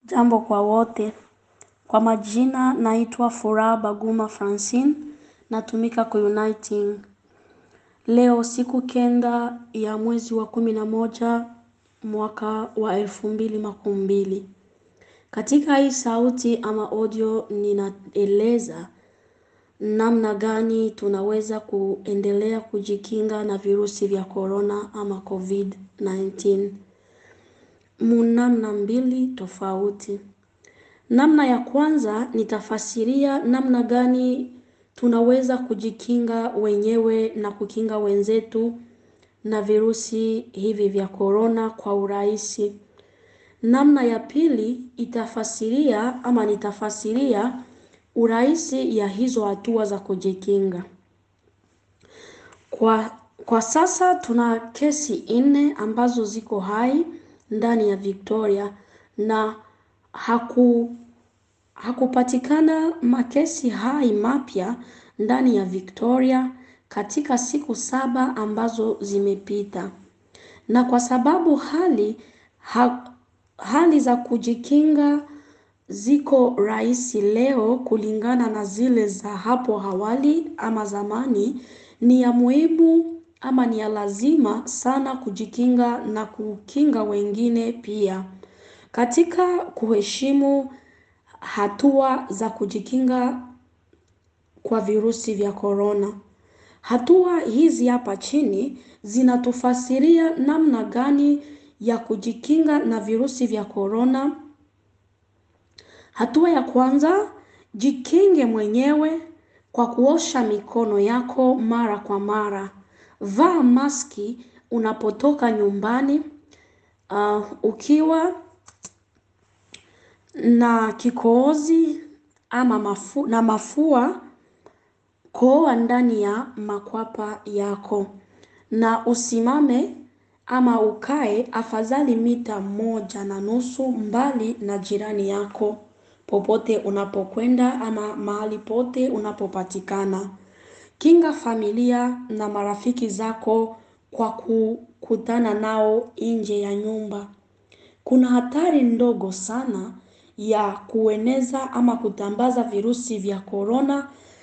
Jambo kwa wote. Kwa majina naitwa Furaha Baguma Francine, natumika kwa Uniting. Leo siku 9 ya mwezi wa 11 mwaka wa 2020. Katika hii sauti ama audio ninaeleza namna gani tunaweza kuendelea kujikinga na virusi vya corona ama COVID-19. Namna mbili tofauti. Namna ya kwanza nitafasiria namna gani tunaweza kujikinga wenyewe na kukinga wenzetu na virusi hivi vya corona kwa urahisi. Namna ya pili nitafasiria urahisi ya hizo hatua za kujikinga. Kwa sasa tuna kesi 4 ambazo ziko hai ndani ya Victoria na hakupatikana makesi hai mapya ndani ya Victoria katika siku 7 ambazo zimepita. Na kwa sababu hali za kujikinga ziko rahisi leo kulingana na zile za hapo awali ama zamani, ni ya muhimu ama ni ya lazima sana kujikinga na kukinga wengine pia. Katika kuheshimu hatua za kujikinga kwa virusi vya corona. Hatua hizi hapa chini zinatufasiria namna gani ya kujikinga na virusi vya corona. Hatua ya kwanza, jikinge mwenyewe kwa kuosha mikono yako mara kwa mara. Vaa maski unapotoka nyumbani, ukiwa na kikohozi ama mafua, kohoa ndani ya makwapa yako. Na usimame ama ukae afadhali mita 1.5 mbali na jirani yako popote unapokwenda ama mahali pote unapopatikana. Kinga familia na marafiki zako kwa kukutana nao nje ya nyumba. Kuna hatari ndogo sana ya kueneza ama kutambaza virusi vya corona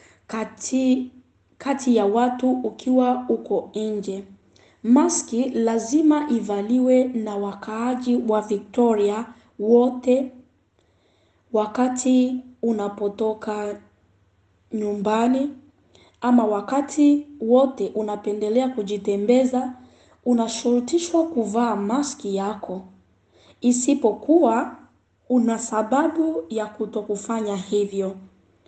kati ya watu ukiwa uko nje. Maski lazima ivaliwe na wakaaji wa Victoria wote wakati unapotoka nyumbani ama wakati wote unapendelea kujitembeza, unashurutishwa kuvaa maski yako. Isipokuwa una sababu ya kutokufanya hivyo.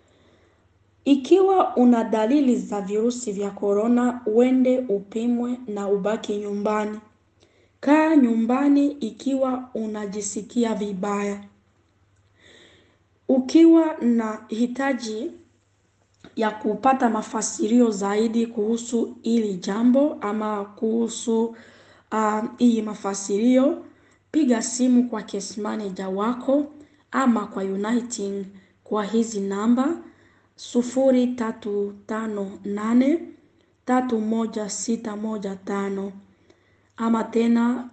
Ikiwa una dalili za virusi vya corona, uende upimwe na ubaki nyumbani. Kaa nyumbani ikiwa unajisikia vibaya. Ukiwa na hitaji ya kupata mafasirio zaidi kuhusu hili jambo ama kuhusu hii mafasirio, piga simu kwa case manager wako ama kwa Uniting kwa hizi namba 0358 31615 ama tena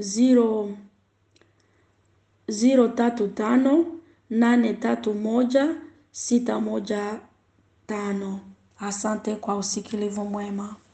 035 831 615. Asante kwa usikilivu mwema.